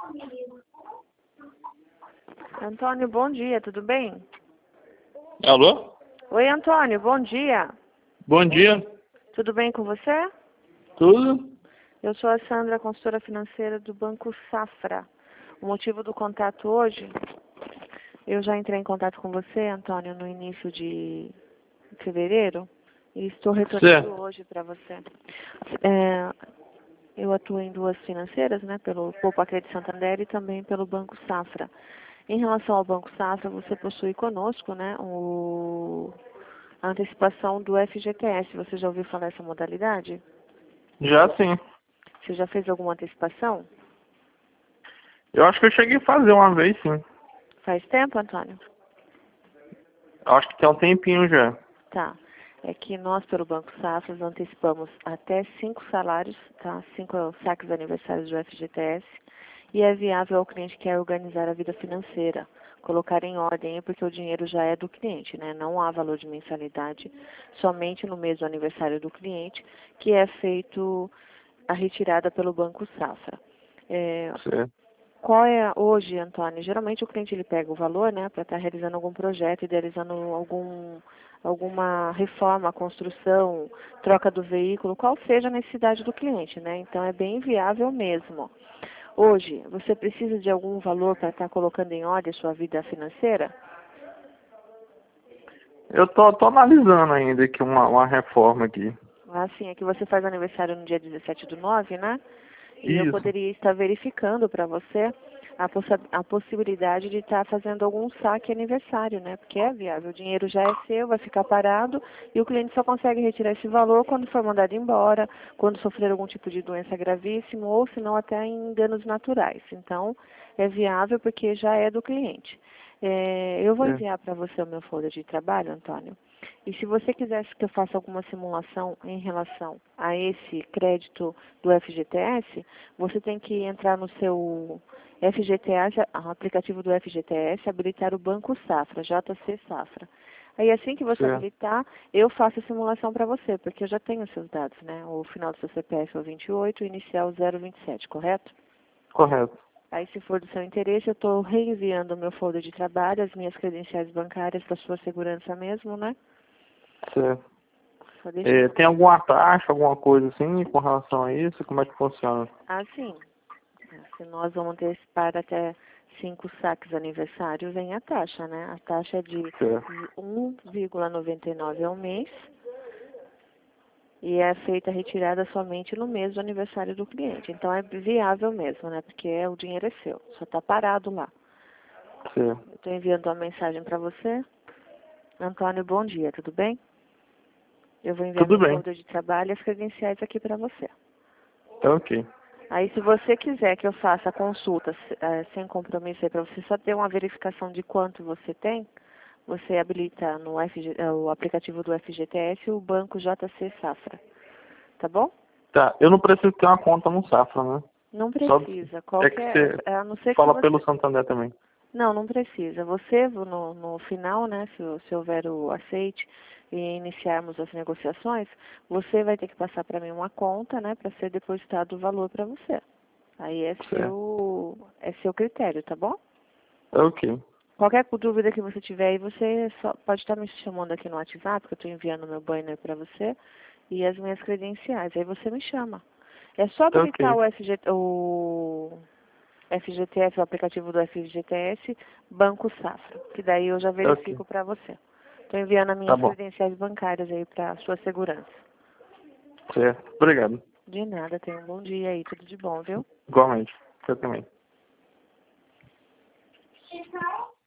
Antônio, bom dia, tudo bem? Alô? Oi, Antônio, bom dia. Bom dia. Tudo bem com você? Tudo? Eu sou a Sandra, consultora financeira do Banco Safra. O motivo do contato hoje, eu já entrei em contato com você, Antônio, no início de fevereiro, e estou retornando Certo. hoje para você. Eu atuo em duas financeiras, né, pelo Poupa Crédito Santander e também pelo Banco Safra. Em relação ao Banco Safra, você possui conosco, né, a antecipação do FGTS. Você já ouviu falar dessa modalidade? Já sim. Você já fez alguma antecipação? Eu acho que eu cheguei a fazer uma vez, sim. Faz tempo, Antônio? Eu acho que tem um tempinho já. Tá. É que nós, pelo Banco Safra, antecipamos até 5 salários, tá? 5 saques aniversários do FGTS. E é viável ao cliente que quer organizar a vida financeira, colocar em ordem, porque o dinheiro já é do cliente, né? Não há valor de mensalidade, somente no mês do aniversário do cliente, que é feito a retirada pelo Banco Safra. Certo. Qual é hoje, Antônio? Geralmente o cliente ele pega o valor, né, para estar realizando algum projeto, idealizando alguma reforma, construção, troca do veículo, qual seja a necessidade do cliente, né? Então é bem viável mesmo. Hoje, você precisa de algum valor para estar colocando em ordem a sua vida financeira? Eu tô analisando ainda aqui uma reforma aqui. Assim, é que você faz aniversário no dia 17/9, né? E eu Isso. poderia estar verificando para você a possibilidade de estar fazendo algum saque aniversário, né? Porque é viável, o dinheiro já é seu, vai ficar parado e o cliente só consegue retirar esse valor quando for mandado embora, quando sofrer algum tipo de doença gravíssima ou se não até em danos naturais. Então, é viável porque já é do cliente. Eu vou Certo. enviar para você o meu folder de trabalho, Antônio. E se você quisesse que eu faça alguma simulação em relação a esse crédito do FGTS, você tem que entrar no seu FGTS, aplicativo do FGTS, habilitar o Banco Safra, JC Safra. Aí assim que você Certo. habilitar, eu faço a simulação para você, porque eu já tenho os seus dados, né? O final do seu CPF é o 28, o inicial 027, correto? Correto. Aí, se for do seu interesse, eu estou reenviando o meu folder de trabalho, as minhas credenciais bancárias para sua segurança mesmo, né? Certo. Só deixa... Tem alguma taxa, alguma coisa assim com relação a isso? Como é que funciona? Sim. Se nós vamos antecipar até 5 saques aniversário, vem a taxa, né? A taxa é de Certo. 1,99 ao mês e é feita a retirada somente no mês do aniversário do cliente. Então é viável mesmo, né? Porque o dinheiro é seu, só está parado lá. Certo. Eu estou enviando uma mensagem para você. Antônio, bom dia, tudo bem? Eu vou enviar Tudo meu bem. folder de trabalho e as credenciais aqui para você. Tá ok. Aí, se você quiser que eu faça a consulta sem compromisso para você só ter uma verificação de quanto você tem, você habilita no o aplicativo do FGTS o banco JC Safra. Tá bom? Tá. Eu não preciso ter uma conta no Safra, né? Não Só precisa. é que Qualquer, você a não ser que fala pelo você... Santander também. Não, não precisa. Você, no final, né, se houver o aceite e iniciarmos as negociações, você vai ter que passar para mim uma conta, né, para ser depositado o valor para você. Aí Certo. é seu critério, tá bom? Tá ok. Qualquer dúvida que você tiver aí, você só pode estar me chamando aqui no WhatsApp, que eu estou enviando meu banner para você, e as minhas credenciais. Aí você me chama. É só Tá habilitar ok. o FGTS, o aplicativo do FGTS, Banco Safra, que daí eu já Tá ok. verifico para você. Estou enviando as Tá minhas bom. credenciais bancárias aí para sua segurança. Certo. Obrigado. De nada, tenha um bom dia aí, tudo de bom, viu? Igualmente. Você também.